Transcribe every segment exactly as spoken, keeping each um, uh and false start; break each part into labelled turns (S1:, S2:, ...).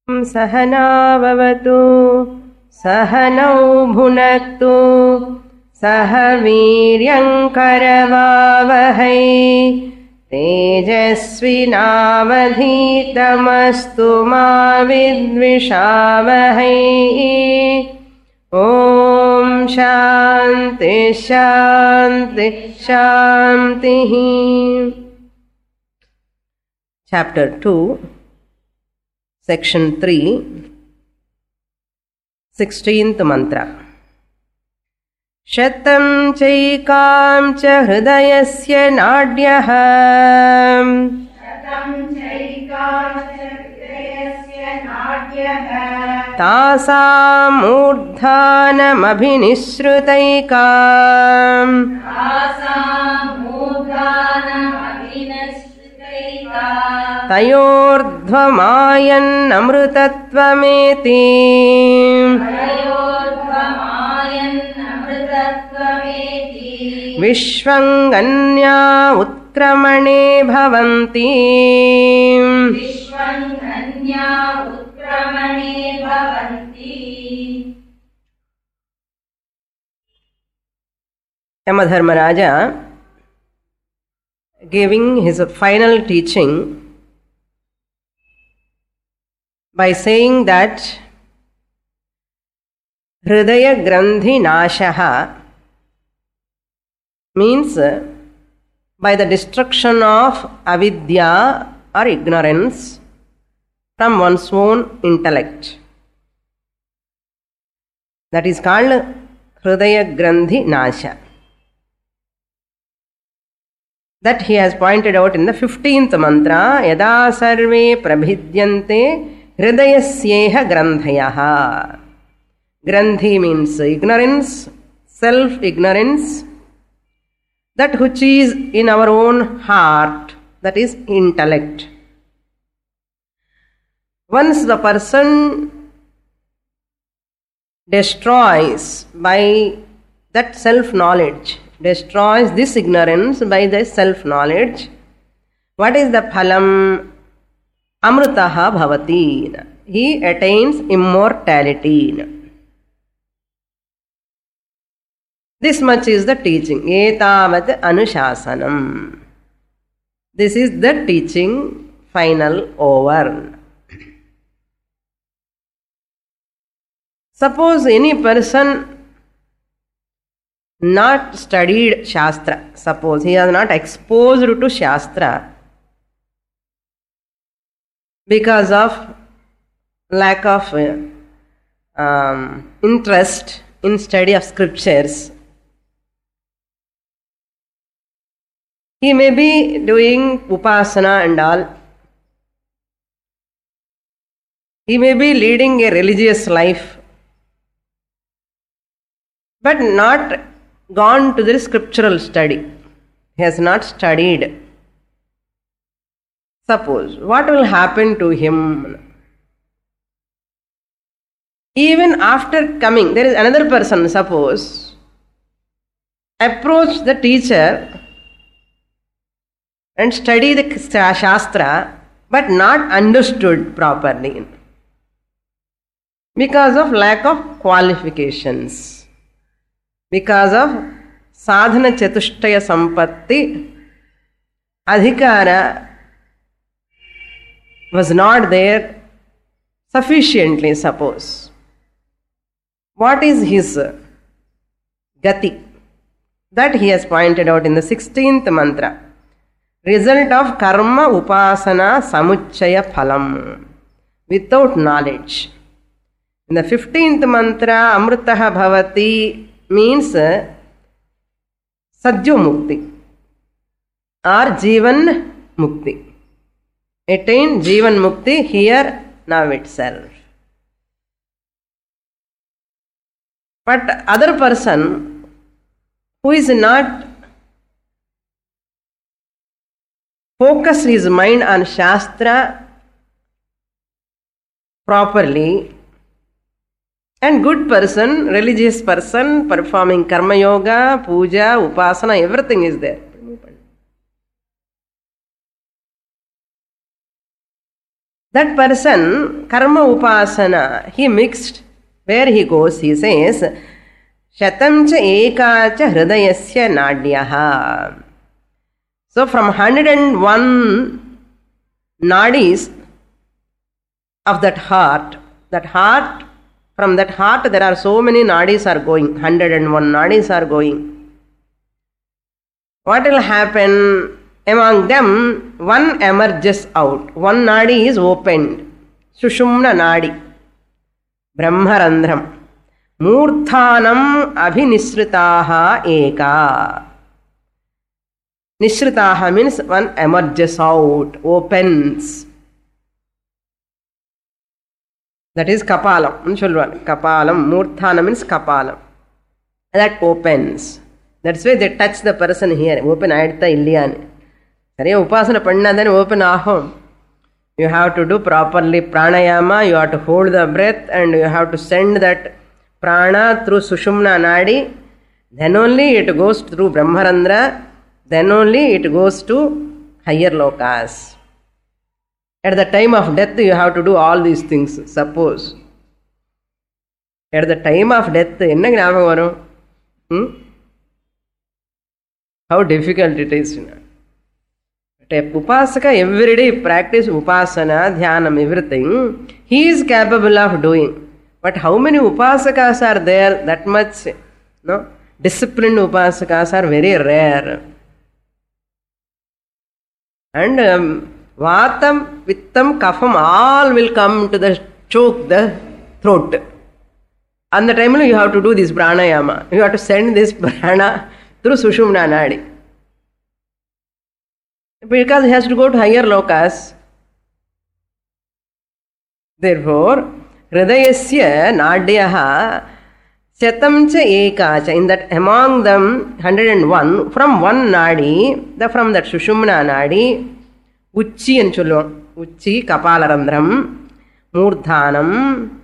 S1: सहनाववतु सहनौ भुनक्तु सह वीर्यङ्करवावहै तेजस्विनावधीतमस्तु मा विद्विषावहै। ॐ शान्ति शान्ति शान्तिः। Chapter two, Section three, sixteenth mantra. शतं चैकां च हृदयस्य नाड्यः तासाम् ऊर्ध्वानमभिनिसृतैकाम् तयोर्ध्वमायन्नमृतत्वमेति विश्वङ्गन्या उत्क्रमणे भवन्ति। Yamadharmaraja, giving his final teaching by saying that Hridaya Grandhi Nashaha means by the destruction of avidya or ignorance from one's own intellect. That is called Hridaya Grandhi Nasha. That he has pointed out in the fifteenth mantra, Yada sarve prabhidyante hridayasyeha grandhayaha. Grandhi means ignorance, self-ignorance, that which is in our own heart, that is intellect. Once the person destroys by that self-knowledge, destroys this ignorance by the self-knowledge, what is the phalam? Amrutaha bhavati. He attains immortality. This much is the teaching. Etavat anushasanam. This is the teaching, final, over. Suppose any person not studied Shastra, suppose he is not exposed to Shastra because of lack of um, interest in study of scriptures. He may be doing upasana and all. He may be leading a religious life, but not gone to the scriptural study. He has not studied. Suppose, what will happen to him? Even after coming, there is another person, suppose, approach the teacher and study the Shastra, but not understood properly because of lack of qualifications, because of sadhana chatushtaya sampatti, adhikara was not there sufficiently, suppose. What is his gati? That he has pointed out in the sixteenth mantra. Result of karma upasana samuchaya phalam, without knowledge. In the fifteenth mantra, amrutaha bhavati means sadhyo mukti or jivan mukti. Attain jivan mukti here, now itself. But other person who is not focus his mind on Shastra properly, and good person, religious person, performing karma yoga, puja, upasana, everything is there. That person, karma upasana, he mixed, where he goes, he says, Shatam cha eka cha hridayasya nadyaha. So from one hundred one nadis of that heart, that heart, from that heart there are so many nadis are going, one hundred one nadis are going. What will happen? Among them, one emerges out. One nadi is opened. Sushumna nadi. Brahmarandram. Murthanam abhinisritaha eka. Nisritaha means one emerges out, opens. That is kapalam. Kapalam. Murthanam means kapalam. That opens. That's why they touch the person here. Open ayadta illiyani. Sariya upasana pannadani open aham. You have to do properly pranayama, you have to hold the breath and you have to send that prana through Sushumna Nadi. Then only it goes through Brahmarandra. Then only it goes to higher lokas. At the time of death you have to do all these things. Suppose. At the time of death, enna gnapakam varum? How difficult it is. Upasaka every day practice upasana, dhyanam, everything. He is capable of doing. But how many upasakas are there? That much, no? Disciplined upasakas are very rare. And um, vatam, vittam, kapham, all will come to the choke the throat. And the time you have to do this pranayama. You have to send this prana through Sushumna Nadi. Because he has to go to higher lokas. Therefore, Hridayasya Nadyaha Shatam cha eka cha. In that among them, one hundred one, from one Nadi, the, from that Sushumna Nadi, Uchi and Chulvam, Uchi, Kapalarandram, Murdhanam,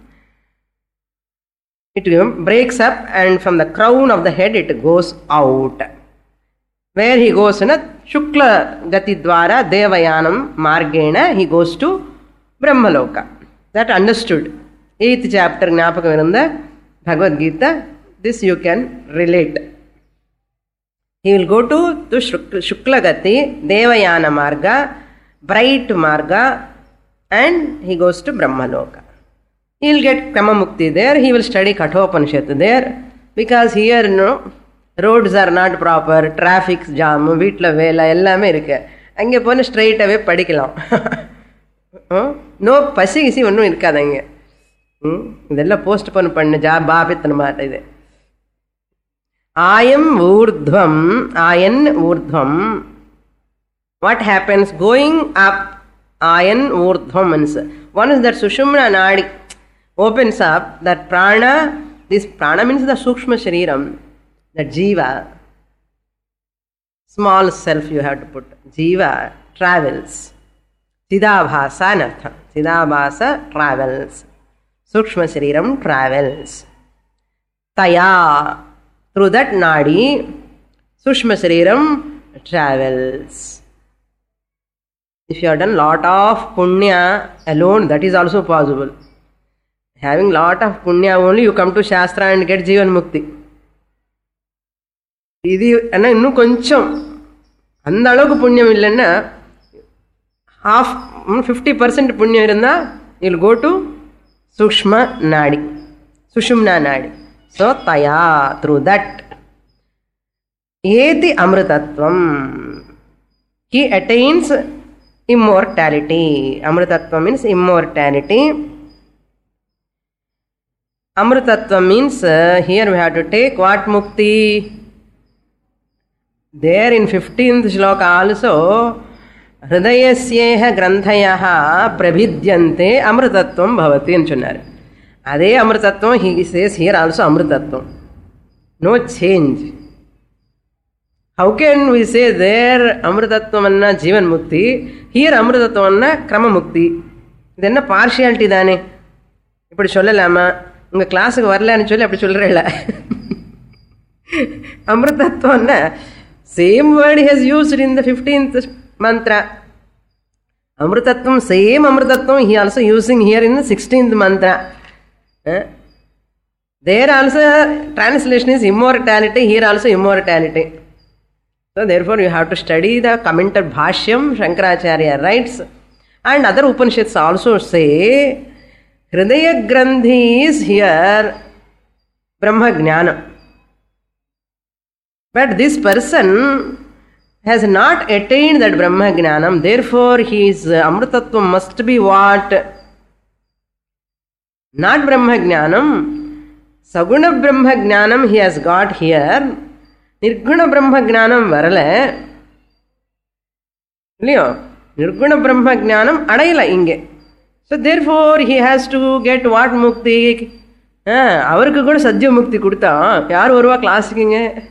S1: it breaks up and from the crown of the head it goes out. Where he goes in a Shukla Gati Dwara Devayanam Margena, he goes to Brahmaloka. That understood. Eighth chapter Gnapakaviranda Bhagavad Gita. This you can relate. He will go to, to Shukla Gati, Devayana Marga, bright Marga, and he goes to Brahmaloka. He will get Kramamukti there. He will study Kathopanishad there. Because here, you know, roads are not proper, traffic jam, வீட்டில் வேலை எல்லாமே இருக்கு. அங்கே போன ஸ்ட்ரைட்டாகவே படிக்கலாம். No பசி கிசி ஒன்றும் இருக்காது அங்கே. இதெல்லாம் போஸ்ட்போன் பண்ண ஜாப் பாபித்தனமா இது. ஆயம் ஊர்த்வம், Ayan ஊர்த்வம். What happens? Going up, ayan urdhvam means once that Sushumna Nadi opens up, that prana, this prana means the Sukshma Shariram, that Jiva, small self you have to put. Jiva travels. Chidabhasa anartham. Chidabhasa travels. Sukshma Shariram travels. Taya, through that Nadi, Sukshma Shariram travels. If you have done lot of punya alone, that is also possible. Having lot of punya only, you come to Shastra and get Jivan Mukti. Idi anna innu koncham andha alavu punyam illanna half fifty percent punya irundha you will go to Sukshma Nadi, Sushumna Nadi. So taya, through that eti amritatvam, he attains immortality. Amritatva means immortality. Amritatva means uh, here we have to take what mukti? There in fifteenth shloka also, Hridayasyeha granthayaha prabhidyante amritatvam bhavati anchunar. Ade amritatvam he says here also amritatvam. No change. How can we say there amritatvam anna jivan mukti, here amritatvam anna krama mukti? Then a partiality dane. Ipadi sollalaama, unga class ku varalanu solli appadi solrilla. Amritatvam anna same word he has used in the fifteenth mantra. Amritattvam, same Amritattvam, he also using here in the sixteenth mantra. Eh? There also translation is immortality, here also immortality. So therefore you have to study the commented Bhashyam, Shankaracharya writes, and other Upanishads also say, Hridaya Grandhi is here Brahma Jnana. But this person has not attained that Brahma Jnanam, therefore his Amritattvam must be what? Not Brahma Jnanam. Saguna Brahma Jnanam he has got here. Nirguna Brahma Jnanam varala. Leo, Nirguna Brahma Jnanam adaila inge. So therefore he has to get what mukti? Avarku kuda sadhya mukti kudutha. Yaar varuva classikinge?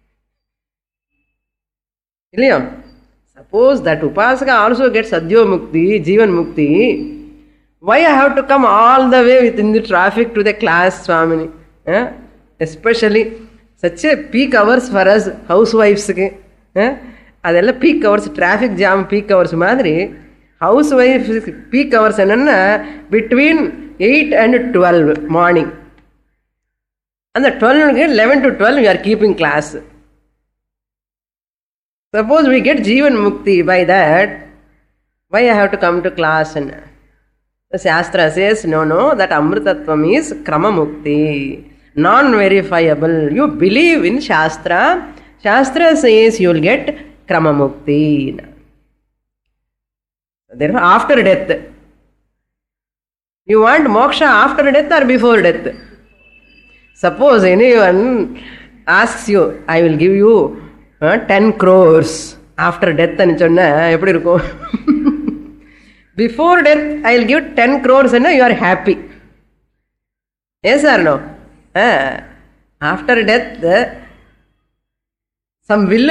S1: Suppose that Upasaka also gets Sadhya Mukti, Jivan Mukti, why I have to come all the way within the traffic to the class, Swamini? Eh? Especially such a peak hours for us housewives. Eh? Adella peak hours, traffic jam peak hours madri, housewives peak hours enna between eight and twelve morning. And the twelve, eleven to twelve we are keeping class. Suppose we get Jivan Mukti by that, why I have to come to class? And the Shastra says, no, no, that Amritattvam is Krama Mukti, non-verifiable. You believe in Shastra, Shastra says you will get Krama Mukti. Therefore, after death. You want moksha after death or before death? Suppose anyone asks you, I will give you Uh, ten crores after death and before death I will give ten crores and you are happy. Yes or no? Uh, after death uh, some will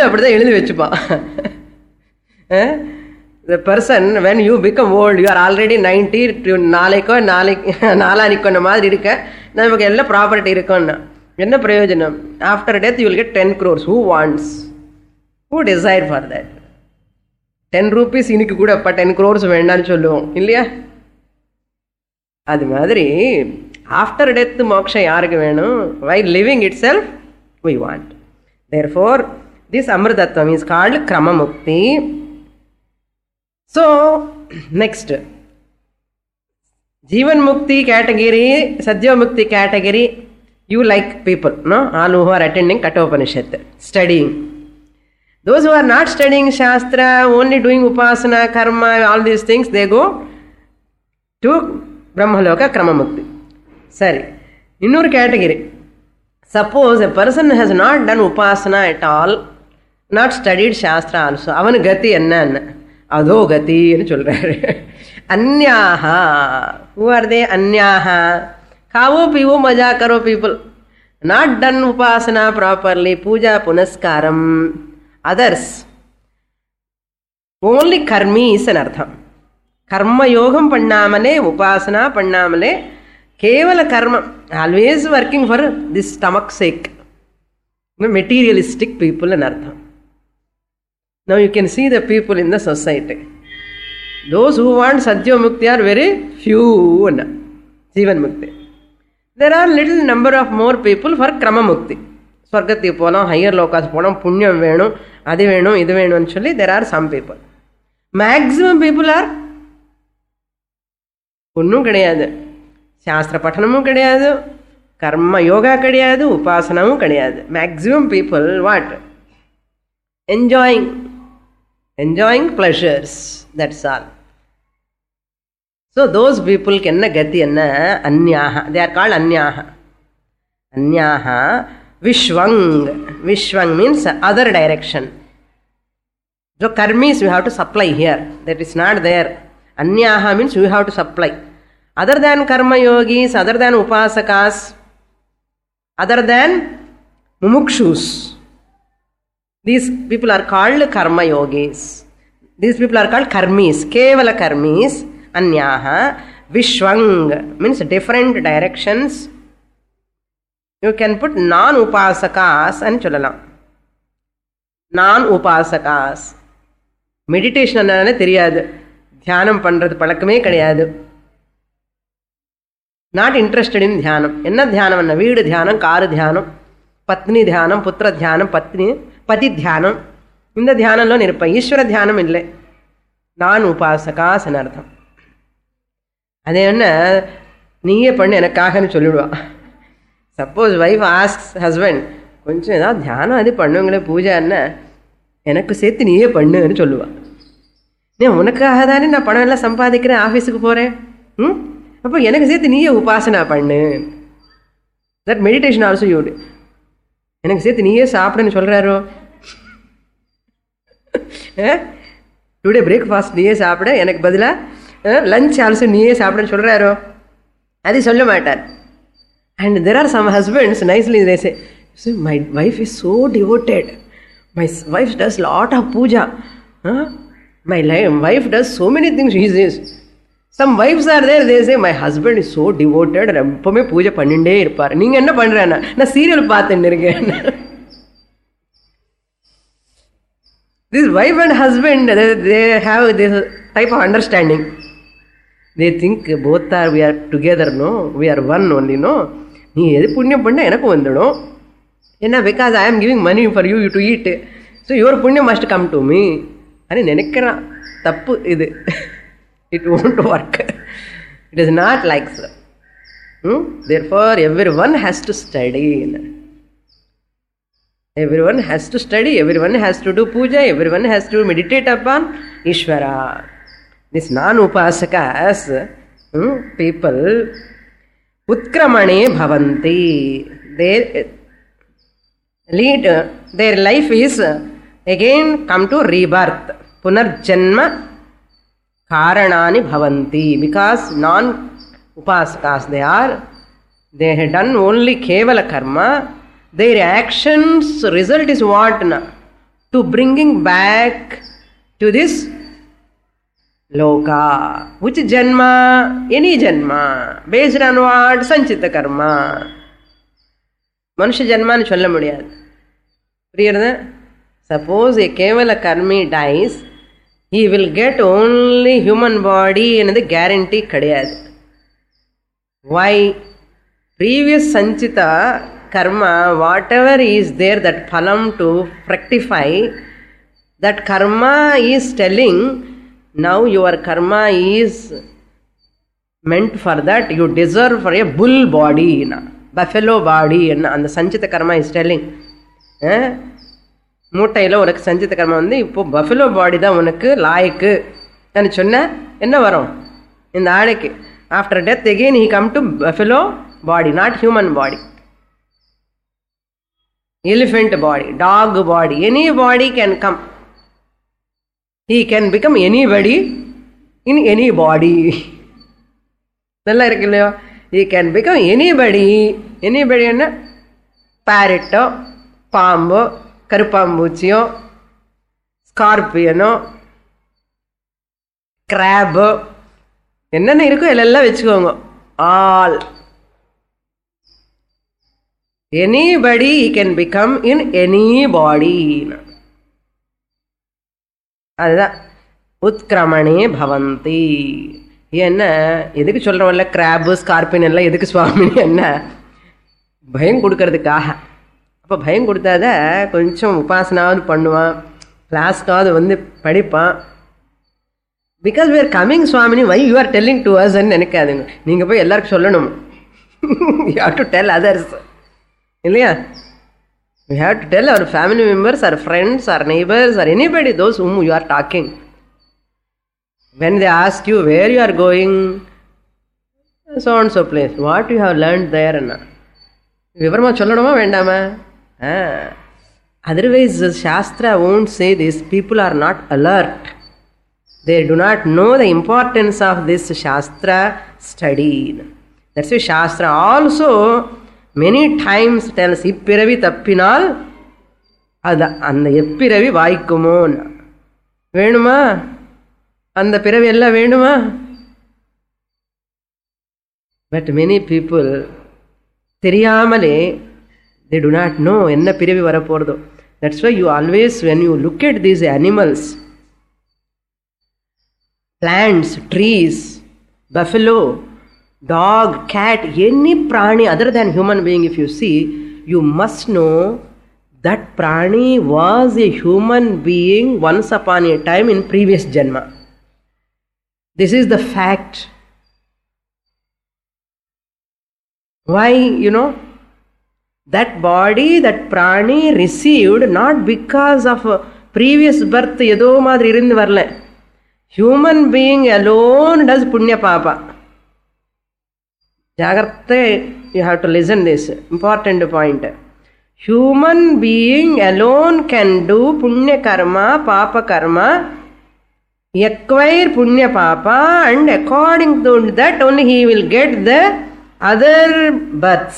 S1: the person, when you become old, you are already ninety, naliko nalaniko madri irukka namakku ella property irukonna enna prayojanam. After death you will get ten crores. Who wants? Who desire for that? ten rupees inikku kuda appa ten crores vendanu solluvom illaya? Adi madri after death moksha yarukku venum? While living itself we want. Therefore this Amritattvam is called Krama Mukti. So next, Jivan Mukti category, Sadhya Mukti category, you like people, no? All who are attending Kathopanishad, studying. Those who are not studying Shastra, only doing Upasana, Karma, all these things, they go to Brahmaloka Krama Mukti. Sorry. Innor category. Suppose a person has not done Upasana at all, not studied Shastra also. Avan gati anna anna. Adho gati anu solraru. Anyaha. Who are they? Anyaha. Khavo pivo maja karo people. Not done Upasana properly, Puja Punaskaram. Others, only karmi is an artham. Karma yogam pannamale, upasana pannamale, kevala karma, always working for this stomach sake. Materialistic people an artham. Now you can see the people in the society. Those who want Sadhya Mukti are very few. Jivan Mukti. There are little number of more people for Krama Mukti. Swargati polam, higher lokas polam, punyam venu, adi venu, idu venu actually, there are some people. Maximum people are Punnu kadiyadu, Shastra Patanamu kadiyadu, Karma Yoga kadiyadu, Upasanamu kadiyadu. Maximum people what? Enjoying. Enjoying pleasures. That's all. So those people kenna gati anna anyaha. They are called anyaha. Anyaha. Vishwang. Vishwang means other direction. So karmis you have to supply here. That is not there. Anyaha means you have to supply. Other than karma yogis, other than upasakas, other than mumukshus. These people are called karma yogis. These people are called karmis. Kevala karmis. Anyaha. Vishwang means different directions. You can put non-upasakas and cholalam. Non-upasakas. Meditation annane theriyadu. தியானம் பண்ணுறது பழக்கமே கிடையாது. Not interested in தியானம். என்ன தியானம்? என்ன வீடு தியானம், காரு தியானம், பத்னி தியானம், புத்திர தியானம், பத்னி பதி தியானம். இந்த தியானம்లో நிற்பேன். ஈஸ்வர தியானம் இல்லை. நான் உபாசகாசன அர்த்தம். அதே என்ன நீயே பண்ணு எனக்காகன்னு சொல்லிவிடுவா. சப்போஸ் வைஃப் ஆஸ்க்ஸ் ஹஸ்பண்ட், கொஞ்சம் ஏதாவது தியானம் அது பண்ணுவங்களே பூஜை என்ன, எனக்கு சேர்த்து நீயே பண்ணுன்னு சொல்லுவாள். நீ உனக்காக தானே நான் பணம் எல்லாம் சம்பாதிக்கிறேன், ஆஃபீஸுக்கு போகிறேன். ம் அப்போ எனக்கு சேர்த்து நீயே உபாசனா பண்ணு. That meditation also you. எனக்கு சேர்த்து நீயே சாப்பிடுன்னு சொல்கிறாரோ. டுடே பிரேக்ஃபாஸ்ட் நீயே சாப்பிட, எனக்கு பதிலாக லஞ்ச் ஆல்சோ நீயே சாப்பிடுன்னு சொல்கிறாரோ. அது சொல்ல மாட்டார். And there are some husbands nicely they say, my wife is so devoted. My wife does lot of puja. Huh? My wife does so many things. She says. Some wives are there, they say, my husband is so devoted. எப்பவுமே பூஜை பண்ணிட்டே இருப்பார். நீங்கள் என்ன பண்ணுறேன்னா, நான் serial பார்த்துட்டு இருக்கேன். This wife and husband, they, they have this type of understanding. They think both are, we are together, no? We are one only, no? நீ எது புண்ணியம் பண்ண எனக்கு வந்துடும். ஏன்னா because I am giving money for you to eat, so your புண்ணியம் must come to me అని நினைக்கிறான். தப்பு இது. It won't work. It is not like so. Hmm? Therefore, everyone has to study. Everyone has to study. Everyone has to do puja. Everyone has to meditate upon Ishvara. This non-upasakas, hmm, people, utkramane bhavanti. They lead, their life is again come to rebirth. Punarjanma karanani bhavanti. Because non-upasakas they are, they have done only kevala karma. Their actions result is what? Na? To bringing back to this loka. Which janma? Any janma. Based on what? Sanchita karma. மனுஷ ஜன்மான்னு சொல்ல முடியாது. புரியுறதா? Suppose a கேவல கர்மி dies, he will get only human body என்னது guarantee கிடையாது. Why? Previous sanchita karma, whatever is there, that phalam to fructify, that karma is telling, now your karma is meant for that, you deserve for a bull body, na, buffalo body, and அந்த சஞ்சித கர்மா is telling. மூட்டையில் உனக்கு சஞ்சித கர்மா வந்து இப்போ buffalo பாடி தான் உனக்கு லாய்க்கு நான் சொன்ன என்ன வரும் இந்த ஆடைக்கு. After death again he come to buffalo body, not human body. elephant body, dog body, any body can come. He can become anybody in any body. நல்லா இருக்கு இல்லையோ? He can become anybody. Anybody என்ன? parrot, பாம்போ, கருப்பாம்பூச்சியோ, ஸ்கார்பியனோ, கிராபோ, என்னென்ன இருக்கோ எல்லாம் வச்சுக்கோங்க. All anybody he can become in any body. அதுதான் உத்கிரமணே பவந்தி. என்ன எதுக்கு சொல்கிறோம்ல, கிராபு ஸ்கார்பியன் எல்லாம் எதுக்கு சுவாமி? என்ன பயம் கொடுக்கறதுக்காக. அப்போ பயம் கொடுத்தாத கொஞ்சம் உபாசனாவது பண்ணுவான், கிளாஸ்க்காவது வந்து படிப்பான். பிகாஸ் we are coming சுவாமினி, why you are telling to us ன்னு நினைக்காதுங்க. நீங்கள் போய் எல்லாருக்கும் சொல்லணும். you have to tell others. இல்லையா? we have to tell our family members, our friends, our neighbors, or anybody, those whom you are talking. When they ask you where you are going, so and so place, what you have learned there, and விவரமா சொல்லணுமா வேண்டாமா? Otherwise Shastra won't say this. People are not alert. They do not know the importance of this Shastra study. That's why Shastra also many times tells, இப்பிறவி தப்பினால் அது அந்த எப்பிறவி வாய்க்குமோ. வேணுமா? அந்த பிறவி எல்லாம் வேணுமா? பட் many people தெரியாமலே they do not know என்ன பிறவி வரப்போறதோ. That's why you always, when you look at these animals, plants, trees, buffalo, dog, cat, any prani other than human being, if you see, you must know that prani was a human being once upon a time in previous janma. This is the fact. Why, you know? That body, that prani received not because of previous birth, yedo madri irundu varla. Human being alone does punya papa. Jagrate, you have to listen this important point. Human being alone can do punya karma, papa karma, acquire punya papa, and according to that only he will get the other births.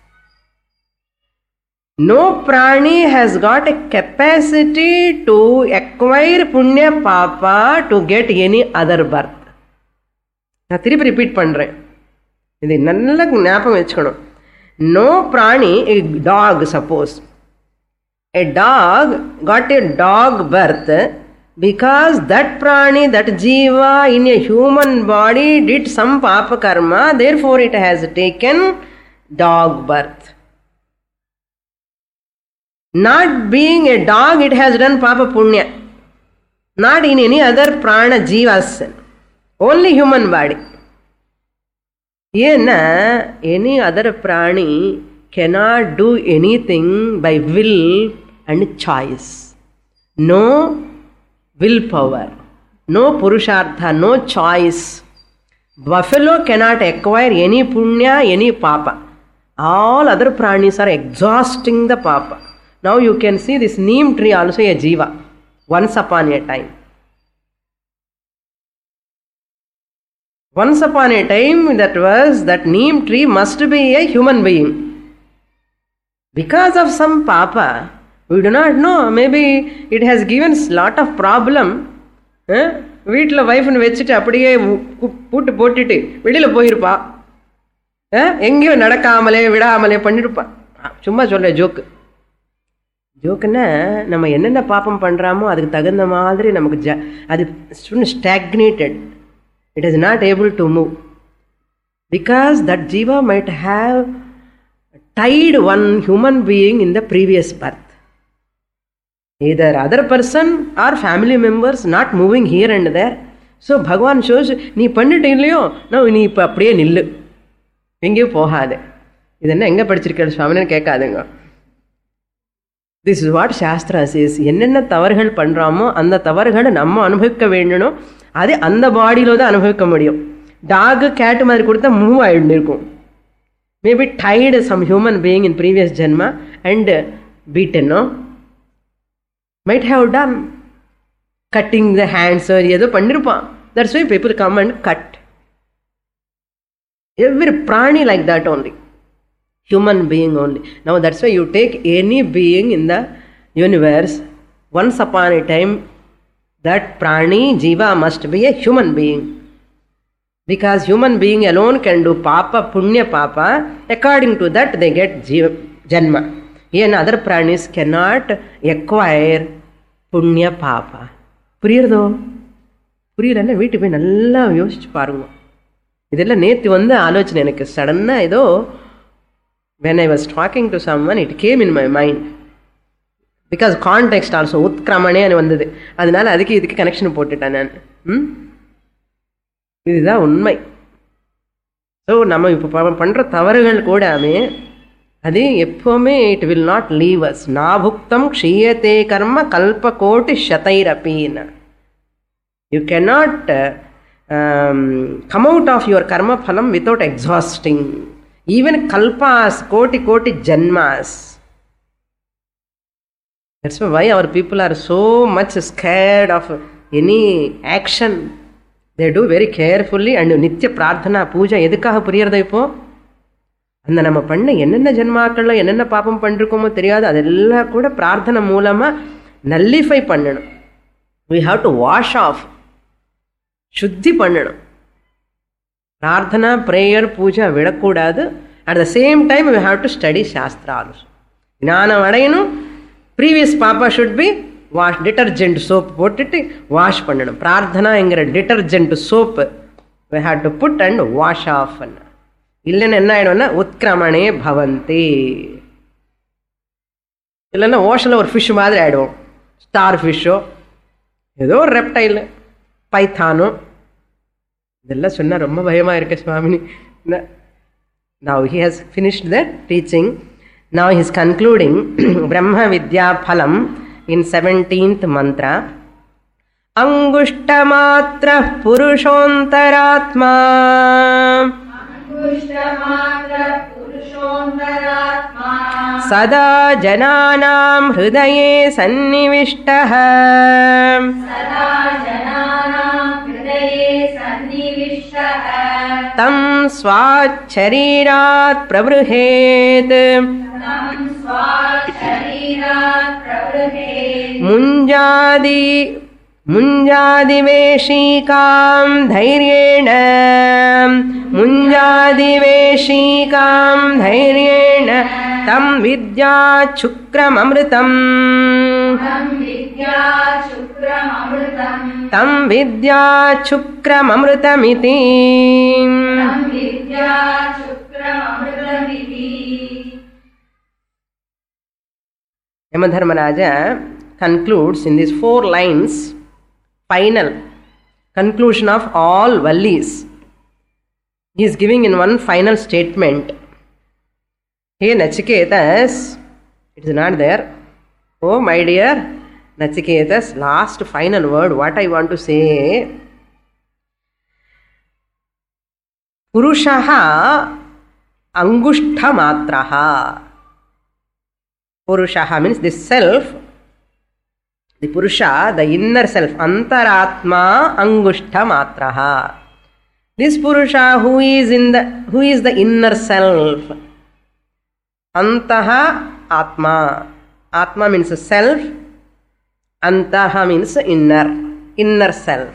S1: No prani has got a capacity to acquire punya papa to get any other birth. நான் திருப்பி repeat பண்றேன், இது நல்ல ஞாபகம் வச்சுக்கணும். No prani, a dog suppose, a dog got a dog birth because that prani, that jiva in a human body did some papa karma, therefore it has taken dog birth. Not being a dog, it has done papa punya. Not in any other prana jivas, only human body. Yena, any other prani cannot do anything by will and choice. No willpower, no purushartha, no choice. Buffalo cannot acquire any punya, any papa. All other pranis are exhausting the papa. Now you can see this neem tree also a jiva, once upon a time. Once upon a time that was, that neem tree must be a human being. Because of some papa, we do not know, maybe it has given lot of problem. வீட்டில் வைஃப்னு வச்சுட்டு அப்படியே பூட்டு போட்டுட்டு வெளியில் போயிருப்பா, எங்கேயோ நடக்காமலே விடாமலே பண்ணிருப்பா. சும்மா சொல்கிறேன், ஜோக்கு ஜோக்குன்னா நம்ம என்னென்ன பாப்பம் பண்ணுறாமோ அதுக்கு தகுந்த மாதிரி நமக்கு ஜ அது stagnated. It is not able to move because that jiva might have tied one human being in the previous birth. Either other person or family members not moving here and there. So Bhagavan shows, நீ பண்ணிட்டு இல்லையோ, நான் நீ இப்போ அப்படியே நில்லு, எங்கேயும் போகாது. இது என்ன எங்கே படிச்சிருக்க சுவாமின்னு கேட்காதுங்க. This is what Shastra says. என்னென்ன தவறுகள் பண்ணுறாமோ அந்த தவறுகளை நம்ம அனுபவிக்க வேண்டணும். அது அந்த பாடியில தான் அனுபவிக்க முடியும். டாகு கேட்டு மாதிரி கொடுத்தா மூவ் ஆகிட்டு இருக்கும். Maybe tied some human being in previous ஜென்மா and beaten might have done cutting the hands ஏதோ பண்ணிருப்பான். That's why people come and cut. Every பிராணி like that only. Human being only. Now that's why you take any being in the universe, once upon a time that prani jiva must be a human being, because human being alone can do papa punya papa. According to that they get jiva, janma. Even other pranis cannot acquire punya papa. புரியுறதோ? புரியலன்னா வீட்டு போய் நல்லா யோசிச்சு பாருங்க. இதெல்லாம் நேற்று வந்து ஆலோசனை எனக்கு சடனாக ஏதோ when I was talking to someone, it came in my mind. Because context also, உத்கிரமணே வந்தது, அதனால அதுக்கு இதுக்கு கனெக்ஷன் போட்டுட்டேன் நான். இதுதான் உண்மை. ஸோ நம்ம இப்போ பண்ணுற தவறுகள் கூடாமே அது எப்போவுமே it will not leave us. நாபுக்தம் க்ஷீயத்தே கர்ம கல்ப கோட்டி சதைரப்பீன. You cannot come out of your கர்ம பலம் without exhausting. Even kalpas, koti koti janmas. That's why our people are so much scared of any action. They do very carefully and nitya prarthana puja. எதுக்காக புரியறதோ இப்போ அந்த நம்ம பண்ண என்னென்ன ஜென்மாக்கள்ல என்னென்ன பாப்பம் பண்ணிருக்கோமோ தெரியாது, அதெல்லாம் கூட பிரார்த்தனை மூலமா நல்லிஃபை பண்ணணும். We have to wash off, சுத்தி பண்ணணும். பிரார்த்தனா ப்ரேயர் பூஜா விடக்கூடாது. At the same time we have to study சாஸ்திரா ஆல்சோ. ஞானம் அடையணும். ப்ரீவியஸ் பாப்பா should be wash detergent soap போட்டுட்டு வாஷ் பண்ணணும். பிரார்த்தனாங்கிற detergent soap we have to put and wash off. இல்லைன்னா என்ன ஆயிடும்னா உத்கிரமணே பவந்தி, இல்லைன்னா ஓஷனில் ஒரு ஃபிஷ் மாதிரி ஆகிடுவோம். ஸ்டார் ஃபிஷ்ஷோ ஏதோ ஒரு ரெப்டைல் பைத்தானோ இதெல்லாம் சொன்னால் ரொம்ப பயமாக இருக்கு சுவாமினி. Now he has finished the teaching. Now he is concluding Brahma Vidya Phalam in seventeenth mantra. Angushtamatra Purushottaratma Sada Jananam Hridaye Sannivishtaha Tam Swacharirat Prabruhet Munjadi Munjadiveshikam Dhairyena Munjadiveshikam Dhairyena Tam Vidya Chukram Amritam Tam Vidya Chukram Amritamiti Yamadharmaraja concludes in these four lines, final conclusion of all valleys. He is giving in one final statement. Hey Nachiketas, it is not there. Oh my dear Nachiketas, last final word, what I want to say. Purushaha Angushta Matraha. Purushaha means the self, the Purusha, the inner self, Antaratma Angushta Matraha. This Purusha who is in the who is the inner self. Antaha Atma. Atma means self. Antaha means inner, inner self.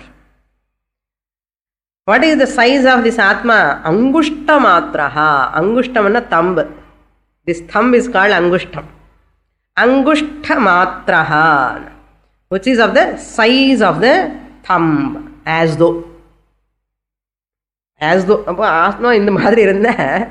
S1: What is the size of this Atma? Angushta Matraha. Angushtam is thumb. This thumb is called Angushtam. Angushta Matraha, which is of the size of the thumb, as though. As though, Atma in the Madri irundha,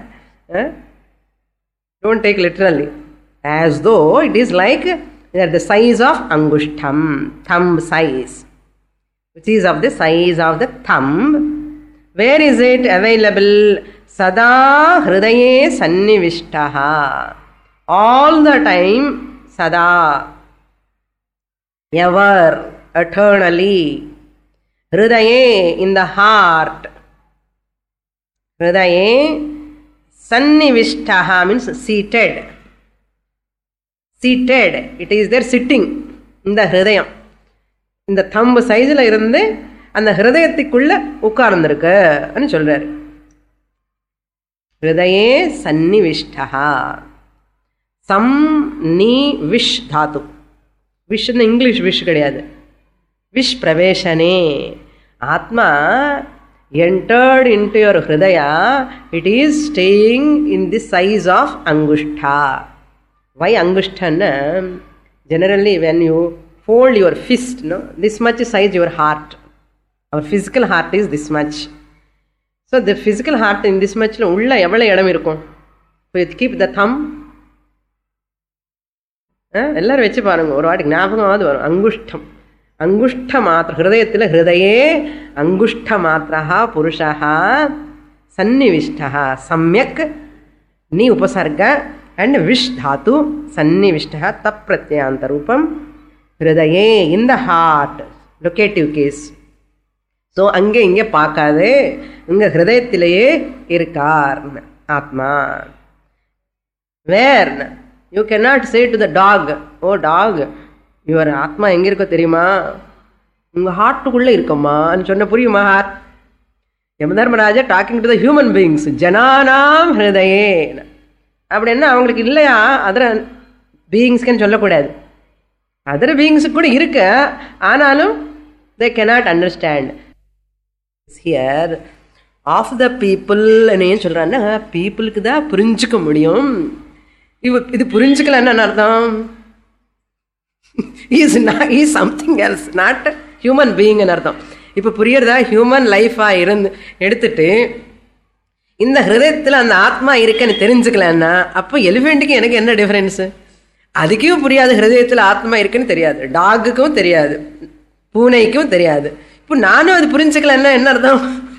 S1: don't take literally. As though it is like the size of Angushtam, thumb size, which is of the size of the thumb. Where is it available? Sada Hridaye Sannivishtaha. All the time, Sada, ever, eternally. Hridaye, in the heart. Hridaye Sannivishtaha means seated. Seated, it is there sitting in the Hridayam. In the thumb size la irundhe அந்த ஹிருதயத்துக்குள்ள உட்கார்ந்துருக்கு ன்னு சொல்றாரு. ஹிருதயே சன்னிவிஷ்டஹா. சம் நீ விஷ் தாத்து. விஷ் இங்கிலீஷ் விஷ் கிடையாது. விஷ் பிரவேசனே. ஆத்மா entered into your hridaya, it is staying in the size of angushta. Why angushta? Generally when you fold your fist, no, this much size your heart. Our physical heart is this much. So the physical heart in this much ulla evvala edam irukum. So you keep the thumb. எல்லாரும் வச்சு பாருங்க, ஒரு வாட்டி ஞாபகமாவது வரும். அங்குஷ்டம் அங்குஷ்ட மாத்திர ஹிருதயத்தில் ஹிருதயே அங்குஷ்ட மாத்திரா புருஷா சன்னிவிஷ்டா சம்யக் நீ உபசர்க and wish தாத்து சன்னிவிஷ்டா தப் பிரத்யாந்த ரூபம் ஹிருதயே in the heart locative case. So அங்கே இங்கே பார்க்காது, இங்கே ஹிருதயத்திலேயே இருக்கார் ஆத்மா. Where you cannot say to the dog, oh dog your ஆத்மா எங்கே இருக்கோ தெரியுமா, உங்கள் ஹார்ட்டுக்குள்ளே இருக்கம்மான்னு சொன்ன புரியுமா? Heart Yamadharmaraja talking to the human beings, ஜனானாம் ஹிருதயே அப்படின்னா அவங்களுக்கு இல்லையா அதர் பீயிங்ஸ்க்குன்னு சொல்லக்கூடாது. அதர் பீயிங்ஸுக்கு கூட இருக்கு, ஆனாலும் they cannot understand. Here of the people என்ன சொல்றான்னா பீப்புளுக்கு தான் புரிஞ்சுக்க முடியும். இவ இது புரிஞ்சுக்கலன்னு அர்த்தம், is is something else, not human பீயிங்னு அர்த்தம். இப்போ புரியுறதா? ஹியூமன் லைஃபாக இருந்து எடுத்துட்டு இந்த ஹிருதயத்தில் அந்த ஆத்மா இருக்குன்னு தெரிஞ்சுக்கலன்னா அப்போ எலிஃபெண்ட்டுக்கு எனக்கு என்ன டிஃப்ரென்ஸு? அதுக்கும் புரியாது, ஹிருதயத்தில் ஆத்மா இருக்குன்னு தெரியாது, டாகுக்கும் தெரியாது, பூனைக்கும் தெரியாது. இப்போ நானும் அது புரிஞ்சுக்கலன்னா என்ன அர்த்தம்?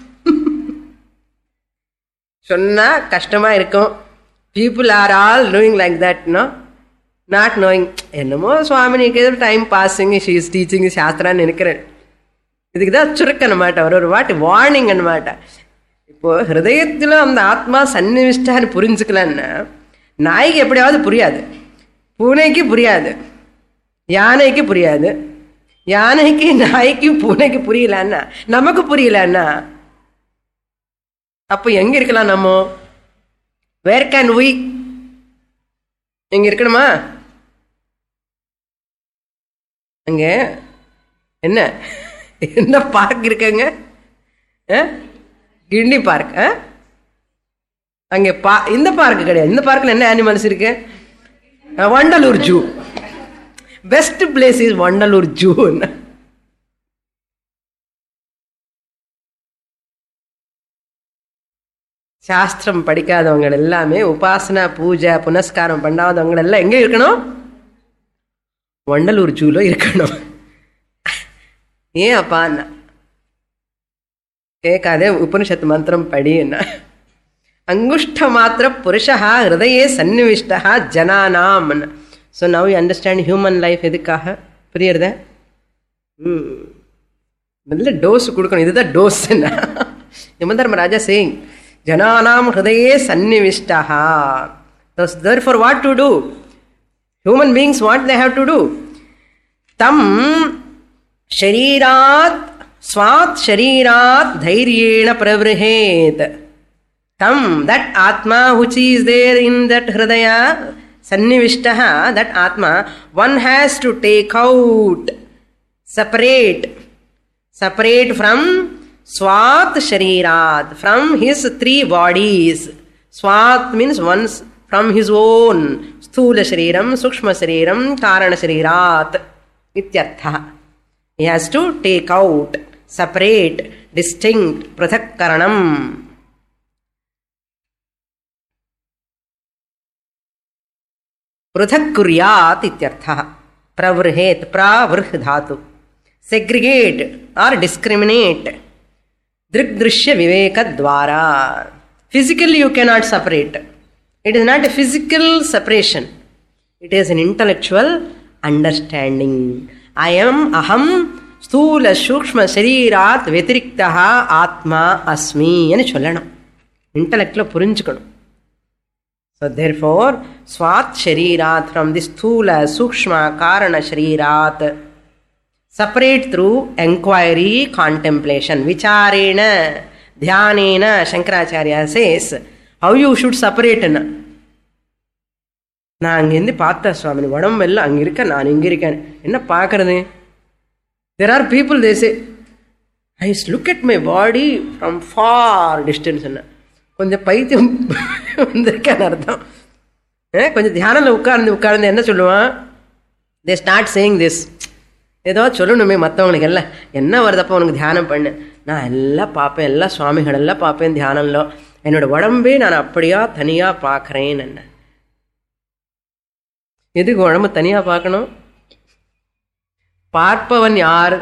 S1: சொன்னா கஷ்டமா இருக்கும். People are all doing like that, no not knowing. என்னமோ சுவாமினிக்கு ஏதோ time passing, she is teaching சாஸ்திரான்னு நினைக்கிறேன். இதுக்கு தான் சுருக்க மாட்டேன், ஒரு ஒரு வாட்டி வார்னிங் மாட்டேன். இப்போ ஹிருதயத்தில் அந்த ஆத்மா சன்னிவிஷ்டான்னு புரிஞ்சுக்கலன்னா நாய்க்கு எப்படியாவது புரியாது, பூனைக்கு புரியாது, யானைக்கு புரியாது. யானைக்கு நாய்க்கு பூனைக்கு புரியலன்னா நமக்கு புரியலன்னா அப்போ எங்க இருக்கலாம் நம்ம? Where can we? எங்க இருக்கணுமா? அங்க என்ன என்ன பார்க் இருக்குங்க? கிண்டி பார்க். அங்கே பா இந்த பார்க் கிடையாது. இந்த பார்க்கில் என்ன அனிமல்ஸ் இருக்கு? Vandalur zoo. Best place is Vandalur zoo. சாஸ்திரம் படிக்காதவங்க எல்லாமே, உபாசனா பூஜை புனஸ்காரம் பண்ணாதவங்க எல்லாம் எங்க இருக்கணும்? வண்டலூர் ஜூல இருக்கணும். ஏன் அப்பா கேட்காதே, உபனிஷத்து மந்திரம் படி. என்ன அங்குஷ்ட மாத்திர புருஷா ஹிருதயே சன்னிவிஷ்டா ஜனானாம். So now you understand human life. எதுக்காக புரியுறத? ம் நல்ல டோஸ் கொடுக்கணும். இதுதான் டோஸ். என்ன யமதர்மராஜா சேயிங் ஜனானாம் ஹிருதயே சன்னிவிஷ்டா. therefore what to do? Human beings, what they have to do? tam sharirat swat sharirat dhairyena pravrihet. Tam, that atma which is there in that hridaya sannivishtaha, that atma one has to take out, separate separate from swat sharirat, from his three bodies. Swat means once from his own sthula shariram, sukshma shariram, karana sharirat ityartha. He has to take out, separate, distinct, prathakkaranam. पृथक् कुर्यात् इत्यर्थः. प्रवृहेत्, प्रावृह् धातु. Segregate और discriminate दृग्दृश्य विवेक द्वारा. Physically you cannot separate. It is not a physical separation. It is an intellectual understanding. I am aham sthula sukshma sharirat vyatiriktah atma asmi enu sollanum. Intellect lo purinchukanum. So therefore swat sharirat, from this sthula sukshma karana sharirat, separate through enquiry, contemplation, vicharena, dhyanena. Shankaracharya says how you should separate. நான் அங்கேருந்து பார்த்தா சுவாமி உடம்பு எல்லாம் அங்கே இருக்க, நான் இங்கே இருக்கேன், என்ன பார்க்கறது? There are people, they say, I look at my body from far distance. கொஞ்சம் பைத்தியம் வந்திருக்கேன்னு அர்த்தம். கொஞ்சம் தியானில் உட்கார்ந்து உட்கார்ந்து என்ன சொல்லுவான்? They start saying this. ஏதோ சொல்லணுமே மற்றவங்களுக்கு எல்லாம், என்ன வருதப்போ உனக்கு தியானம் பண்ணு. நான் எல்லாம் பார்ப்பேன், எல்லா சுவாமிகள் எல்லாம் பார்ப்பேன் தியானம்ல, என்னோட உடம்பே நான் அப்படியா தனியாக பார்க்குறேன். என்ன எதுக்கு உடம்பு தனியாக பார்க்கணும்? பார்ப்பவன் யார்?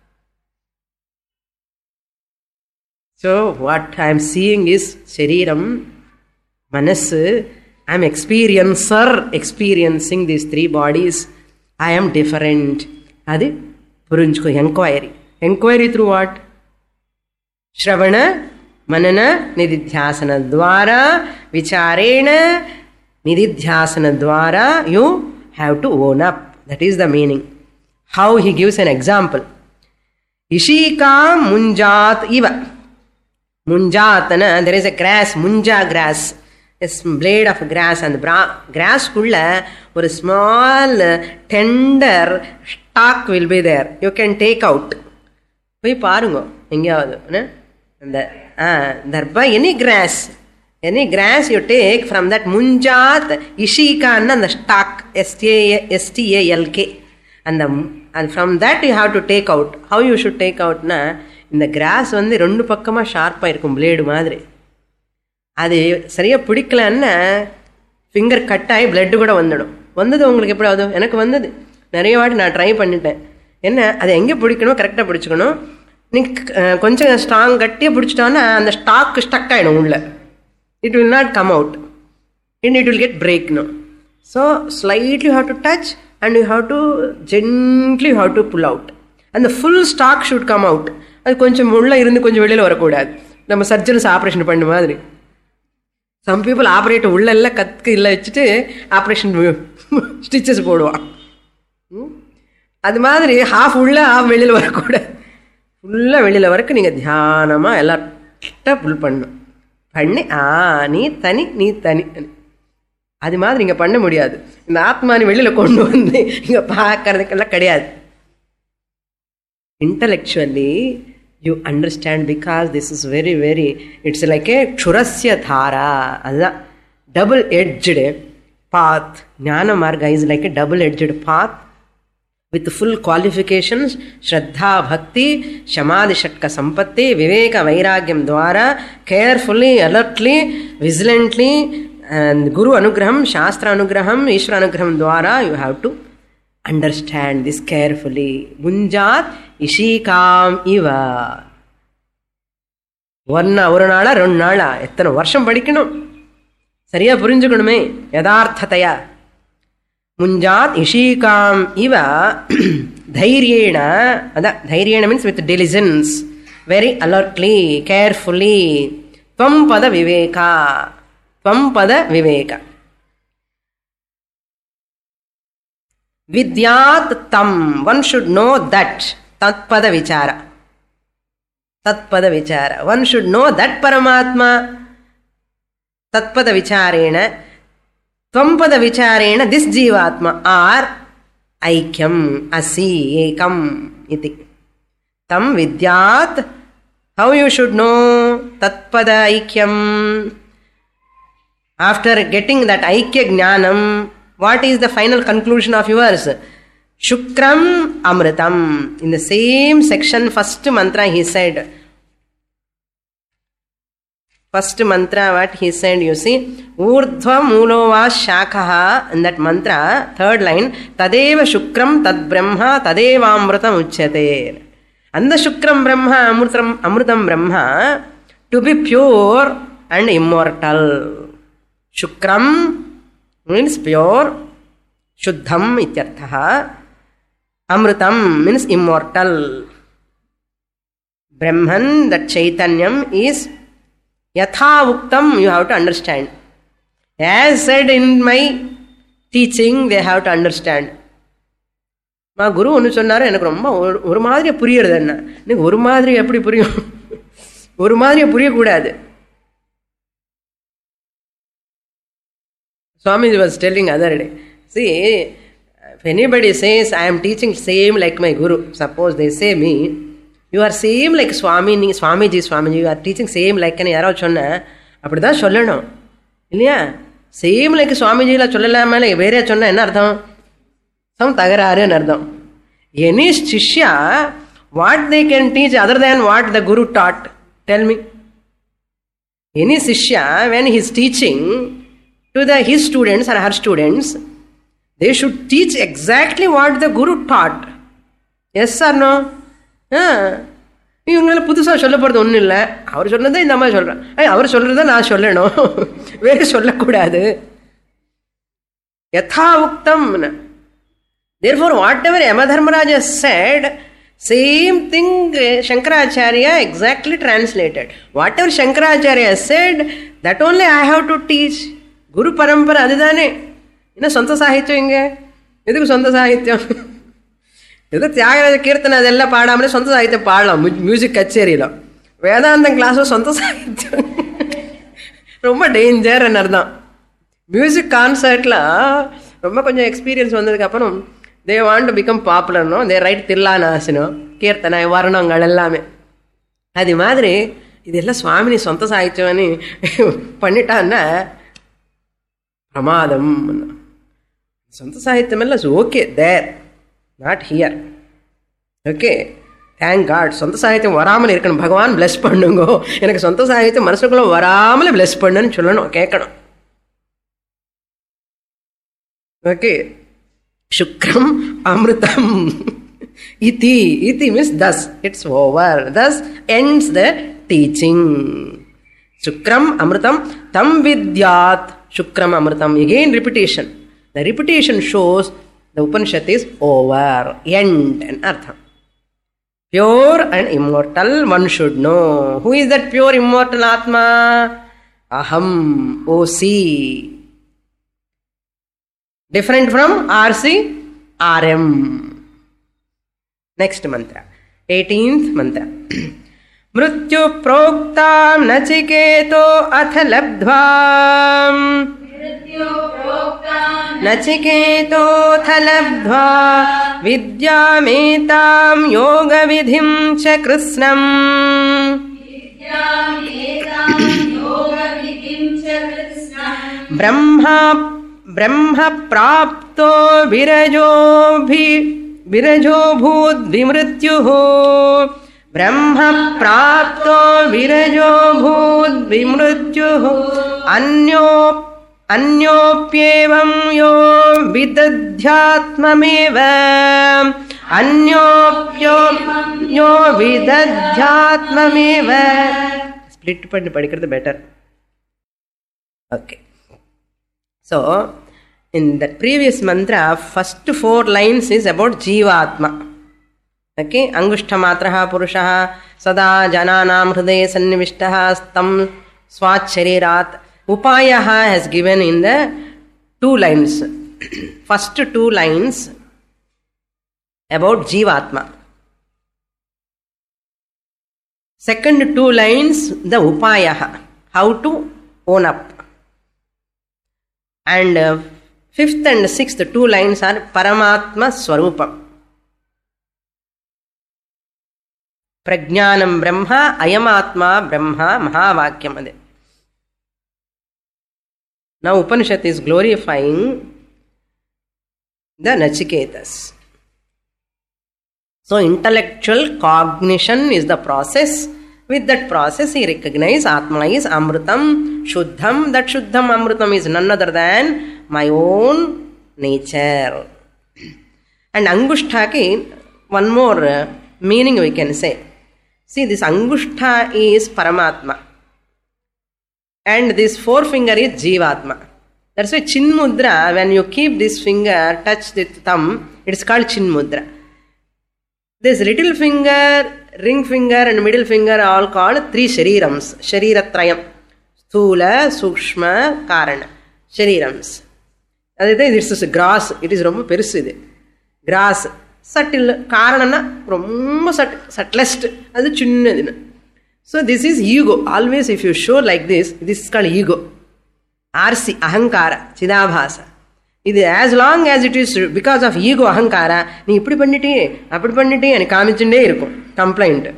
S1: So what I am seeing is Shariram, Manasu. I am experiencer, experiencing these three bodies. I am different. Adi purinchuko. Enquiry. Enquiry through what? Shravana, Manana, Nididhyasana dwara, Vicharena, Nididhyasana dwara. You have to own up. That is the meaning. How he gives an example. Ishika munjat iva. Munjatana, there is a grass, munja grass, a blade of grass, and bra- grass kulla or a small tender stalk will be there. You can take out. Poi parungo engayavadu and thereby any grass, any grass you take from that munjat ishika and the stalk, S T A L K, அந்த அது from that you have to take out. How you should take அவுட்னா, இந்த grass வந்து ரெண்டு பக்கமாக ஷார்ப்பாக இருக்கும், blade மாதிரி. அது சரியாக பிடிக்கலன்னா ஃபிங்கர் கட் ஆகி பிளட்டு கூட வந்துடும். வந்தது உங்களுக்கு எப்படி ஆகுது? எனக்கு வந்தது நிறைய வாட்டி, நான் ட்ரை பண்ணிட்டேன். என்ன, அது எங்கே பிடிக்கணும், கரெக்டாக பிடிச்சிக்கணும். நீங்கள் கொஞ்சம் ஸ்ட்ராங் கட்டியாக பிடிச்சிட்டோன்னா அந்த ஸ்டாக் ஸ்டக் ஆகிடும் உள்ள. It will not come out and it will get break now. So slightly you have to touch and you have to gently you have to pull out and the full stock should come out. அது கொஞ்சம் உள்ள இருந்து கொஞ்சம் வெளியில் வரக்கூடாது. நம்ம surgeons operation பண்ண மாதிரி. சம் பீப்புள் ஆப்ரேட் உள்ள எல்லாம் கத்துக்கு இல்லை வச்சுட்டு ஆப்ரேஷன் ஸ்டிச்சஸ் போடுவான். அது மாதிரி ஹாஃப் உள்ள ஹாஃப் வெளியில் வரக்கூடாது. ஃபுல்லாக வெளியில் வரைக்கும் நீங்கள் தியானமாக எல்லார்ட்ட புல் பண்ணணும். பண்ணி ஆ நீ தனி நீ தனி அது மாதிரி நீங்கள் பண்ண முடியாது. இந்த ஆத்மானி வெளியில் கொண்டு வந்து இங்கே பார்க்கறதுக்கெல்லாம் கிடையாது. Intellectually you understand because this is very very it's like a க்ஷுரஸ்ய தாரா. அதுதான் டபுள் எட்ஜ்டு பாத். ஞான மார்க்க is like a double edged path with full qualifications, shraddha, bhakti, shamadhi, shatka, sampatti, viveka, vairagyam dwara, carefully, alertly, vigilantly, and guru anugraham, shastra anugraham, ishvara anugraham dwara, you have to understand this carefully. Munjat ishikam iva. ஒன்னா ஒரு நாளா ரெண்டு நாளா எத்தனை வருஷம் படிக்கணும், சரியா புரிஞ்சுக்கணுமே யதார்த்தத்தையா. முஞ்சாத் இஷீகாம் இவ தைரியேன. அதான் தைரியேன means with diligence, very alertly, carefully. त्वं पद विवेका, त्वं पद विवेका. विद्यात् तं, one should know that. तत्पद विचार, तत्पद विचार. one should know that Paramatma. तत्पद विचारेण त्वंपद विचारेण दिस जीवात्मा आर ऐक्यम असि एकम इति. तम विद्यात्. हाउ यू शुड नो तत्पद ऐक्यम? आफ्टर गेटिंग दैट ऐक्य ज्ञानम, what is the final conclusion of yours? शुक्रम अमृतम. In the same section first मंत्र he said, first mantra what he said, you see, urdhva moolo va shakha. In that mantra, third line, tadeva shukram tad brahma tadeva amrutam uchyate. And the shukram brahma, amrutam amrutam brahma, to be pure and immortal. Shukram means pure, shuddham ityartha. Amrutam means immortal. Brahman, that chaitanyam, is yatha uktam. You have to understand. As said in my teaching, they have to understand. மா குரு ஒன்று சொன்னார், எனக்கு ரொம்ப ஒரு மாதிரியா புரியுறது. என்ன எனக்கு ஒரு மாதிரி எப்படி புரியும்? ஒரு மாதிரியா புரியக்கூடாது. Swamiji was telling other day, see, if anybody says I am teaching same like my guru, suppose they say me, you are same like Swami, Swamiji, Swamiji, you are teaching same like ன்னு யாராவது சொன்ன அப்படி தான் சொல்லணும் இல்லையா? Same like சுவாமிஜியில் சொல்லலாமே, வேறே சொன்னால் என்ன அர்த்தம்? சம் தகராறுன்னு அர்த்தம். எனி சிஷ்யா, what they can teach other than what the guru taught? Tell me. Any சிஷ்யா, when he is teaching to the his students or her students, they should teach exactly what the guru taught. Yes or no? இவங்களால புதுசாக சொல்ல போகிறது ஒன்றும் இல்லை. அவர் சொன்னதை இந்த மாதிரி சொல்கிறேன், அவர் சொல்கிறத நான் சொல்லணும், வேறு சொல்லக்கூடாது. யதா உக்தம். Therefore, whatever Yamadharmaraja said, same thing Shankaracharya exactly translated. Whatever Shankaracharya said, that only I have to teach. குரு பரம்பரை அதுதானே. என்ன சொந்த சாகித்யம்? இங்கே எதுக்கு சொந்த சாகித்யம்? ஏதோ தியாகராஜ கீர்த்தனை அதெல்லாம் பாடாமலே சொந்த சாகித்யம் பாடலாம் மியூசிக் கச்சேரியில். வேதாந்தம் கிளாஸும் சொந்த சாகித்யம் ரொம்ப டேஞ்சர் அர்த்தம். மியூசிக் கான்சர்ட்டில் ரொம்ப கொஞ்சம் எக்ஸ்பீரியன்ஸ் வந்ததுக்கப்புறம் தே வாண்ட் டு பிகம் பாப்புலர்னோ, தே ரைட் தில்லானாசினோ கீர்த்தனை வர்ணங்கள் எல்லாமே. அது மாதிரி இதெல்லாம் சுவாமினி சொந்த சாகித்யம்னு பண்ணிட்டான்னா பிரமாதம். சொந்த சாகித்யம் எல்லாம் okay there, not here. Okay, thank God. சொந்த சாகித்யம் வராமல் இருக்கணும். பகவான் பிளஸ் பண்ணுங்கோ, எனக்கு சொந்த சாகித்யம் மனசுக்குள்ள வராமல் பிளஸ் பண்ணுன்னு சொல்லணும், கேட்கணும். ஓகே, சுக்ரம் அமிர்தம் iti. Iti means thus. It's over. Thus ends the teaching. Shukram amritam tam vidyat. Shukram amritam. Again repetition. The repetition shows the Upanishad is over. End and artham. Pure and immortal one should know. Who is that pure immortal Atma? Aham. O C. Different from R C, R M. Next mantra, eighteenth mantra. Mrityu proktam nachiketo ath labdhvam. Mrityu proktam nachiketo ath labdhva vidyametam yoga vidhim cha krishnam. Vidyametam yoga vidhim cha krishnam. Brahma brahma prapto virajo bhi विरजो भूत विमृत्युः. ब्रह्म प्राप्तो विरजो भूत विमृत्युः. अन्यो अन्योप्येवं यो विदध्यात्ममेव. अन्योप्यो यो विदध्यात्ममेव. Split பண்ணி படிக்கிறது better. Okay, so in the previous mantra, first four lines is about Jivatma. Okay, Angushtha Matraha Purushaha Sada Jananam Hridaye Sannivishtaha Stam Swat Sharirat. Upayaha has given in the two lines. First two lines about Jivatma. Second two lines, the Upayaha, how to own up. And uh, fifth and sixth two lines are Paramatma Swarupam. Prajnanam Brahma, Ayamatma Brahma, Mahavakyam. Now Upanishad is glorifying the Nachiketas. So intellectual cognition is the process. With that process he recognizes Atma is Amritam, Shuddham. That Shuddham Amritam is none other than my own nature. And Angushtha ki one more uh, meaning we can say. See, this Angushtha is Paramatma and this forefinger is Jivatma. That's why Chin Mudra, when you keep this finger touch the thumb, it's called Chin Mudra. This little finger, ring finger and middle finger are all called three Sharirams. Shariratrayam. Sthula, Sukshma, Karana. Sharirams. This is grass. It is ரொம்ப பெருசு. இது grass subtle, காரணம்னா ரொம்ப subtlest, அது சின்னது. So this is ego. Always if you show like this, this is called ego. Arsi, ahankara, chidabhasa. இது as long as it is because of ego, ahankara, நீ இப்படி பண்ணிட்டே அப்படி பண்ணிட்டே எனக்கு காமிச்சுட்டே இருக்கும். கம்ப்ளைண்ட்,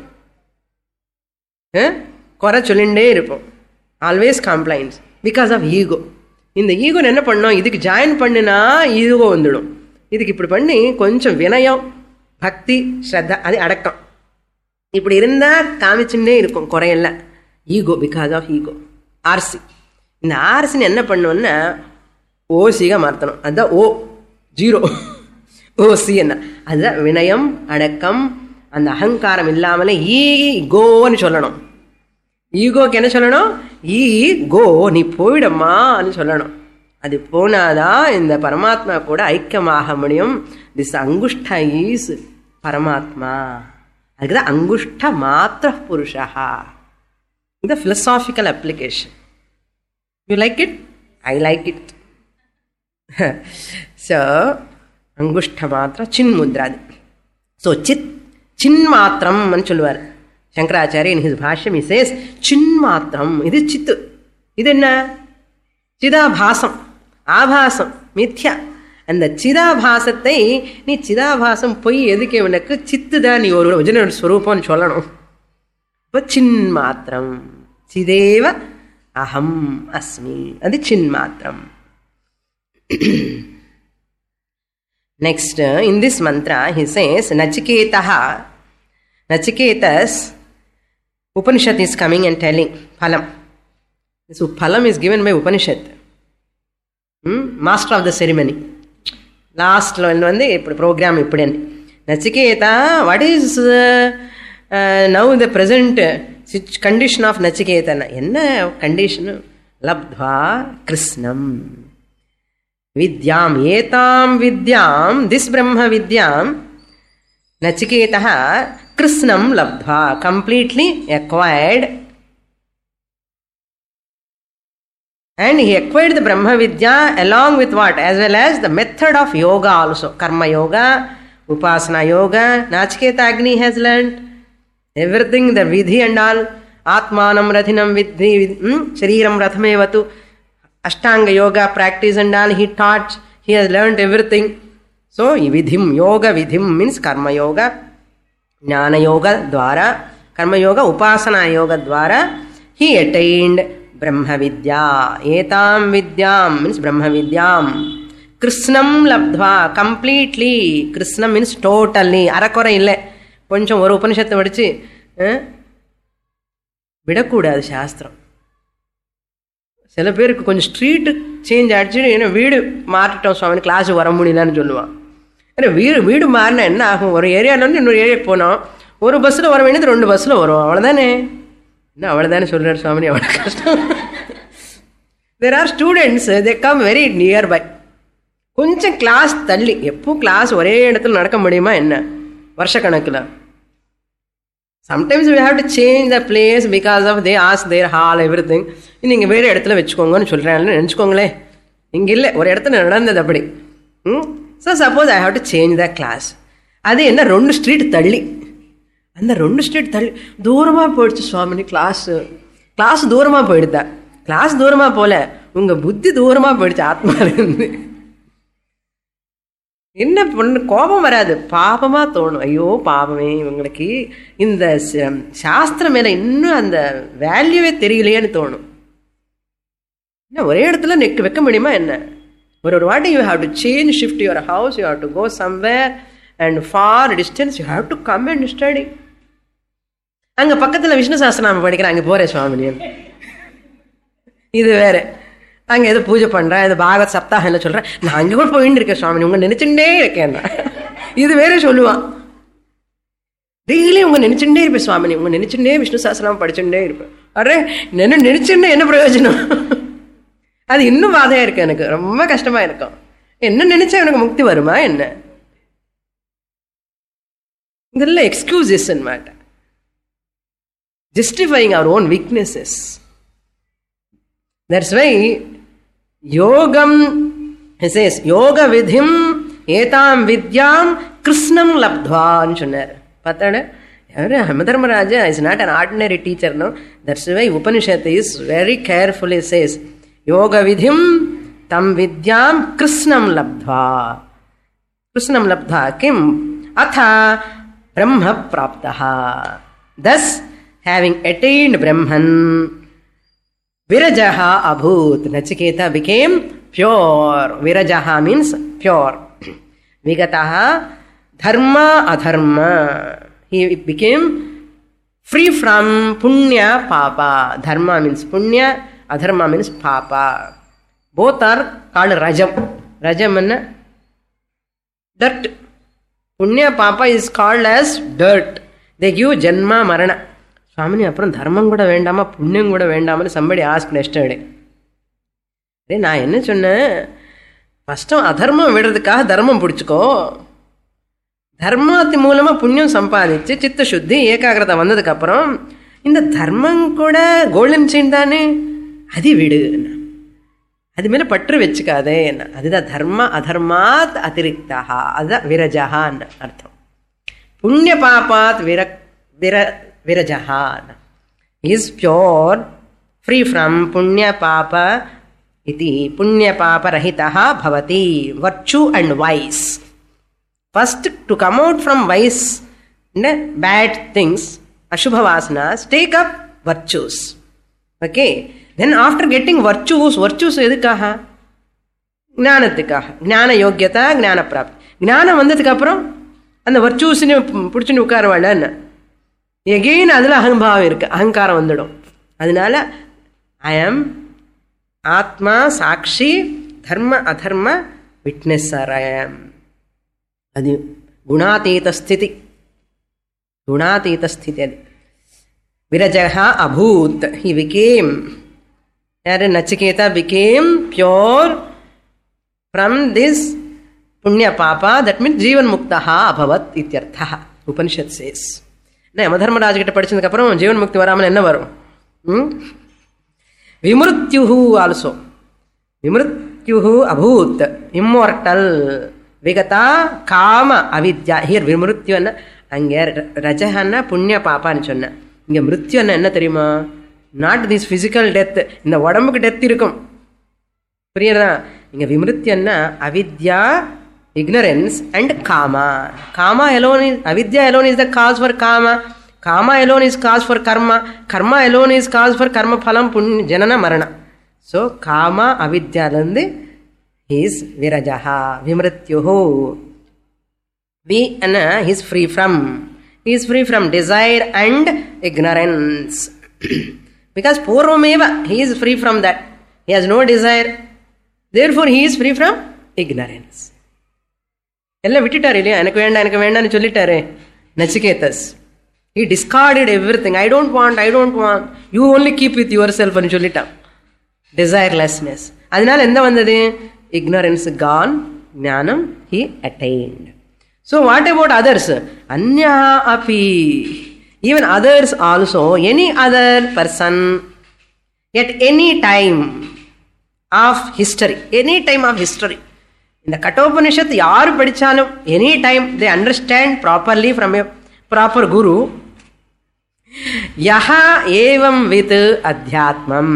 S1: குறை சொல்லிண்டே இருப்போம். Always complaints because of ego. இந்த ஈகோ என்ன பண்ணோம், இதுக்கு ஜாயின் பண்ணினா ஈகோ வந்துடும். இதுக்கு இப்படி பண்ணி கொஞ்சம் வினயம், பக்தி, ஸ்ரத்தா, அது அடக்கம், இப்படி இருந்தால் காமிச்சுட்டே இருக்கும் குறையெல்லாம். Ego, because of ego. ஆர்சி, இந்த ஆர்சின்னு என்ன பண்ணோன்னா ஓசிగా மாற்றணும். அதுதான் ஓ ஜீரோ, ஓசி என்ன, அதுதான் வினயம், அடக்கம், அந்த அகங்காரம் இல்லாமலே ஈகோன்னு சொல்லணும். ஈகோக்கு என்ன சொல்லணும், ஈ கோ, நீ போயிடம்மான்னு சொல்லணும். அது போனாதான் இந்த பரமாத்மா கூட ஐக்கியமாக முடியும். திஸ் அங்குஷ்ட ஈஸ் பரமாத்மா. அதுக்குதான் அங்குஷ்ட மாத்திர புருஷா. இந்த philosophical application. You like it? I like it. So அங்குஷ்ட மாத்திர சின் முத்ராது. ஸோ சித் சின்மாத்திரம் சொல்லுவார் சங்கராச்சாரிய. இன் ஹிஸ் பாஷ்யம் he says சின்மாத்திரம். இது சித்து. இது என்ன? சிதாபாசம், ஆபாசம், மித்யா. அந்த சிதாபாசத்தை நீ சிதாபாசம் பொய் எதுக்கு, உனக்கு சித்து தான் நீ ஒரு ஒரிஜினல் ஸ்வரூபம்னு சொல்லணும். இப்போ சின்மாத்திரம், சிதேவ அகம் அஸ்மி, அது சின்மாத்திரம். Next, in this mantra, he says, Nachiketaha, Nachiketas, Upanishad is coming and telling, Phalam. So, Phalam is given by Upanishad. Hmm? Master of the ceremony. Last program. Nachiketa, what is uh, uh, now the present uh, condition of Nachiketa? Enna condition? Labdhva Krishnam. Vidyam, etam vidyam, this Brahma vidyam, Nachiketaha, Krishnam labdhva, completely acquired. And he acquired the Brahma Vidya along with what? As well as the method of yoga also. Karma yoga, Upasana yoga, Nachiketa Agni has learned. Everything, the Vidhi and all. Atmanam Rathinam Vidhi, hmm? Shariram Rathmevatu. Ashtanga yoga practice and all he taught. He has learned everything. So, Vidhim, yoga Vidhim means Karma yoga. Jnana yoga dwara. Karma yoga, Upasana yoga dwara. He attained Brahma Vidya. Etam Vidyam means Brahma Vidyam. Krishnam labdhva, completely. Krishna means totally. Arakora ille. Poncham oru Upanishad padichi. Vidakooda Shastram. சில பேருக்கு கொஞ்சம் street change ஆகிடுச்சு, ஏன்னா வீடு மாற்றிட்டோம் சுவாமி, class வர முடியலன்னு சொல்லுவான். ஏன்னா வீடு வீடு மாறினா என்ன ஆகும்? ஒரு ஏரியாவிலேருந்து இன்னொரு ஏரியாவுக்கு போனோம், ஒரு பஸ்ஸில் வர வேண்டியது ரெண்டு பஸ்ஸில் வரும், அவ்வளோதானே. என்ன அவ்வளோதானே சொல்கிறார் சுவாமி, அவ்வளோ கஷ்டம். There are students, they come very nearby. கொஞ்சம் கிளாஸ் தள்ளி, எப்போ கிளாஸ் ஒரே இடத்துல நடக்க முடியுமா என்ன வருஷக்கணக்கில்? Sometimes we have to change the place because of they ask their hall, everything. நீங்கள் வேறு இடத்துல வச்சுக்கோங்கன்னு சொல்கிறேன், நினச்சிக்கோங்களே. இங்கே இல்லை, ஒரு இடத்துல நடந்தது அப்படி. So suppose I have to change the class. அது என்ன ரெண்டு ஸ்ட்ரீட் தள்ளி, அந்த ரெண்டு ஸ்ட்ரீட் தள்ளி தூரமாக போயிடுச்சு சுவாமினி கிளாஸு. கிளாஸ் தூரமாக போயிடுதா? கிளாஸ் தூரமாக போல, உங்கள் புத்தி தூரமாக போயிடுச்சு ஆத்மாவிலேருந்து. என்ன பண்ண கோபம் வராது, பாபமாக தோணும். ஐயோ பாவமே, இவங்களுக்கு இந்த சாஸ்திரம் மேலே இன்னும் அந்த வேல்யூவே தெரியலையேன்னு தோணும். என்ன ஒரே இடத்துல நெக் வைக்க முடியுமா என்ன? ஒரு ஒரு வாட்டி you have to change, shift your house, you have to go somewhere and for distance, you have to come and study. அங்கே பக்கத்தில் விஷ்ணு சாஸ்திரநாமம் படிக்கிறேன், அங்கே போகிறேன் சுவாமினி, இது வேறு. அங்கே எது பூஜை பண்ணுறேன், இது பாகவத் சப்தாகம் என்ன சொல்கிறேன், நான் அங்கே கூட போயின்னு இருக்கேன் சுவாமி, உங்க நினைச்சுட்டே இருக்கேன், இது வேற சொல்லுவான். டெய்லி உங்க நினைச்சுட்டே இருப்பேன் சுவாமினி, உங்க நினைச்சுட்டே விஷ்ணு சாஸ்திரம் படிச்சுட்டே இருப்பேன். அரே என்ன நினைச்சுன்னு என்ன பிரயோஜனம்? அது இன்னும் பாதையா இருக்கு, எனக்கு ரொம்ப கஷ்டமா இருக்கும். என்ன நினைச்சா எனக்கு முக்தி வருமா என்ன? இதெல்லாம் எக்ஸ்கியூசஸ் மாட்டேன், justifying our own weaknesses. That's why Yogam, he says, Yoga Vidhim Etam Vidyam Krishnam Labdhva சொன்னார். பார்த்தாட Hamadharmaraja is not an ordinary teacher, no. That's why Upanishad is very carefully says Yoga Vidhim Tam Vidyam Krishnam Labdhva. Krishnam Labdhva Kim Atha Brahma Praptaha. Thus, having attained Brahman, Virajaha abhut. Nachiketa became pure. Virajaha means pure. Vigataha dharma adharma. He became free from punya papa. Dharma means punya, adharma means papa. Both are called rajam. Rajam is dirt. Punya papa is called as dirt. They give janma marana. சுவாமினி அப்புறம் தர்மம் கூட வேண்டாமா, புண்ணியம் கூட வேண்டாமான்னு somebody asked yesterday. டே நான் என்ன சொன்னேன், ஃபஸ்ட்டும் அதர்மம் விடுறதுக்காக தர்மம் பிடிச்சிக்கோ, தர்மத்தின் மூலமாக புண்ணியம் சம்பாதிச்சு சித்த சுத்தி ஏகாகிரதை வந்ததுக்கப்புறம் இந்த தர்மம் கூட கோல்டன் செயின் தானே, அது விடு, அது மேலே பற்று வச்சுக்காதே என்ன. அதுதான் தர்ம அதர்மாத் அதிரிக்தா, அதுதான் விரஜான்னு அர்த்தம். புண்ணிய பாபாத் விர விர Virajaha is pure, free from punya papa iti. Punya papa rahitaha bhavati. Virtue and vice. First, to come out from vice, bad things, ashubha vasanas, take up virtues. Okay. Then after getting virtues, virtues edhukaha? Jnanathikaha. Jnana yogyata, jnana prapti. ஞானம் வந்ததுக்கு அப்புறம் அந்த வர்ச்சூஸ்னு பிடிச்சின்னு உட்காருவாள்ன்னு again அதில் அகம்பாவம் இருக்குது, அகங்காரம் வந்துடும். அதனால ஐ ஆம் ஆத்மா சாட்சி தர்ம அதர்ம விட்னஸர் ஐ ஆம். அது குணாதீத ஸ்திதி, குணாதீத ஸ்திதி. அது விரஜகா அபூத், ஹி விகேம், யாரு Nachiketa became pure from this punya papa, that means ஜீவன் முக்தஹா அபவத் இத்யர்த்தா. உபனிஷத் சேஸ். யமதர்மராஜ் கிட்ட படிச்சதுக்கு அப்புறம் ஜீவன் முக்தி வராமல் என்ன வரும்? விமிருத்யுஹு ஆல்சோ, விமிருத்யுஹு அபூத், இம்மோர்டல். விகதா காம அவித்யா. ஹியர் விமிருத்யு என்ன, அங்கே ரஜஹன்னா புண்ணிய பாப்பான்னு சொன்ன, இங்க மிருத்யு என்ன தெரியுமா? நாட் திஸ் பிசிக்கல் டெத், இந்த உடம்புக்கு டெத் இருக்கும், புரியுறதா? இங்க விமிருத்தியன்னா அவித்யா, ignorance and kama. Kama alone is, avidya alone is the cause for kama. Kama alone is cause for karma. Karma alone is cause for karma phalam punya janana marana. So kama avidya lande is virajaha, vimrityuhu. Vi anna he is free from, he is free from desire and ignorance. Because purvameva he is free from that, he has no desire, therefore he is free from ignorance. எல்லாம் விட்டுட்டார் இல்லையா, எனக்கு வேண்டாம் எனக்கு வேண்டாம்னு சொல்லிட்டாரு Nachiketas. he discarded everything. I don't want, I don't want, you only keep with yourself ன்னு சொல்லிட்டான். desirelessness. அதனால என்ன வந்தது? ignorance gone, ஞானம் he attained. So what about others? anya api, even others also, any other person at any time of history, any time of history, இந்த கட்டோபனிஷத் யாரு படிச்சாலும் any time they understand properly from a proper guru. யஹா ஏவம் வித் அத்தியாத்மம்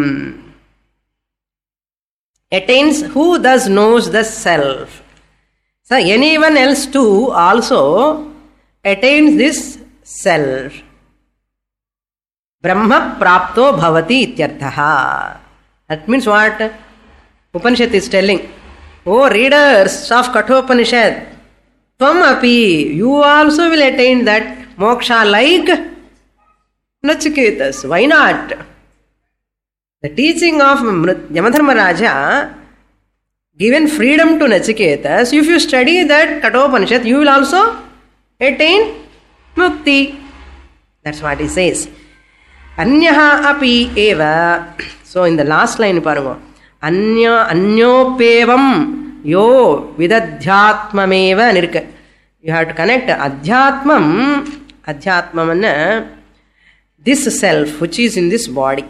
S1: attains, who thus knows the self. So anyone else too also attains this self. Brahma prapto bhavati ityarthaha. That means what? Upanishad is telling, oh readers of Kathopanishad, tvam api, you also will attain that moksha like Nachiketas. Why not? The teaching of Yamadharmaraja given freedom to Nachiketas. If you study that Kathopanishad, you will also attain mukti. That's what he says. Anyaha api eva. So in the last line parungo, Anya anyopevam yo vidadhyatmameva nirka. You have to connect adhyatmam, adhyatmam anna this self which is in this body,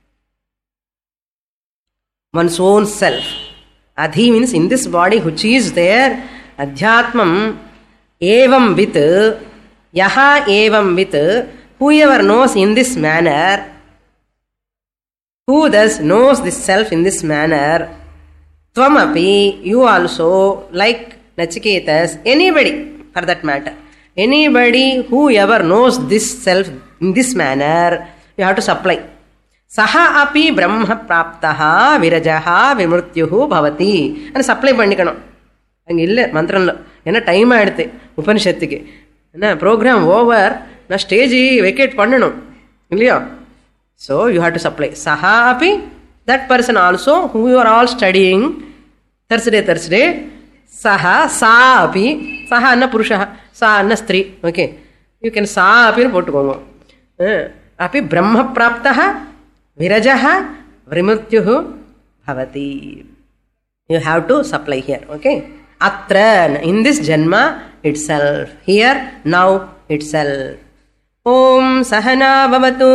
S1: one's own self. Adhi means in this body which is there. Adhyatmam evam with, yaha evam with, whoever knows in this manner, who thus knows this self in this manner, tvamapi, you also, like Nachiketas, anybody for that matter, anybody whoever knows this self in this manner, you have to supply. Saha api brahma praptaha virajaha vimrutyuhu bhavati. And supply பண்ணிக்கணும். அங்கே இல்லை மந்திரம்ல, ஏன்னா time ஆகிடுது உபனிஷத்துக்கு. என்ன program over, நான் stage vacate பண்ணணும் இல்லையா? So you have to supply. Saha api, that person also who you are all studying Thursday, Thursday. Saha, sa api, saha anna purusha, sa anna stri. Okay, you can sa api போட்டுக்கோங்க. Api brahma praptaha virajaha vrimrutyuhu bhavati. You have to supply here. Okay, atra, in this janma itself, here, now itself. Om sahana bhavatu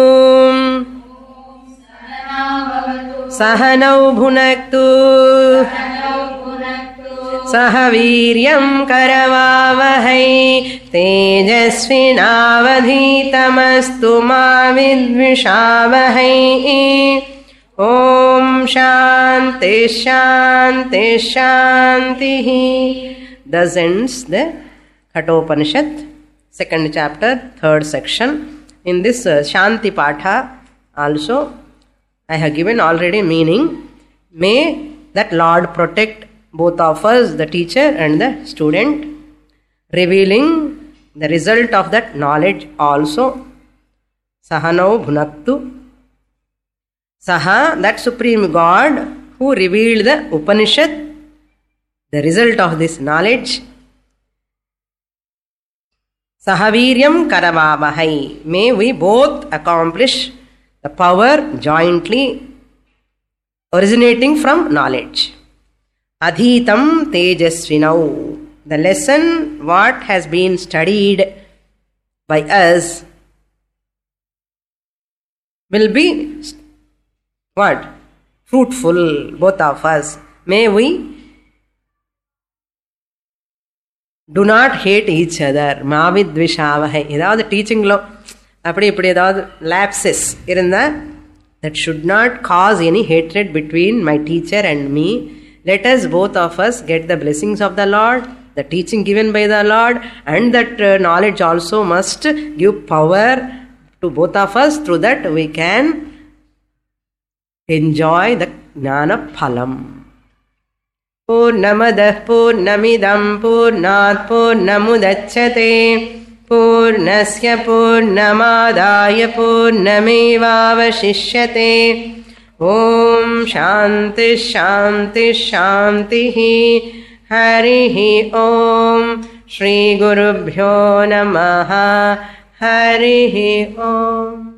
S1: sahanau bhunaktu saha viryam karavavahai tejasvinavadhitamastu ma vidvishavahai. Om shanti shanti shanti. Thus ends the Kathopanishad, second chapter, third section. In this uh, Shanti Patha also I have given already meaning. May that Lord protect both of us, the teacher and the student. revealing the result of that knowledge also. Sahanau bhunaktu. Saha, that Supreme God who revealed the Upanishad, the result of this knowledge. Sahaviryam karavavahai. May we both accomplish the power jointly originating from knowledge. Adhitam tejasvinau. The lesson what has been studied by us will be what? Fruitful, both of us. May we do not hate each other. Mavidvishavahay. ஏதாவது டீச்சிங்லோ அப்படி இப்படி ஏதாவது lapses இருந்தா, that should not cause any hatred between my teacher and me. Let us, both of us, get the blessings of the Lord, the teaching given by the Lord, and that uh, knowledge also must give power to both of us. Through that we can enjoy the Jnana Phalam. Purnamadah Purnamidam Purnat Purnamudachyate Purnasya Purnamadaya Purnamevavashishyate. Om Shanti Shanti Shanti. Harihi Om. Shri Gurubhyo Namaha. Harihi Om.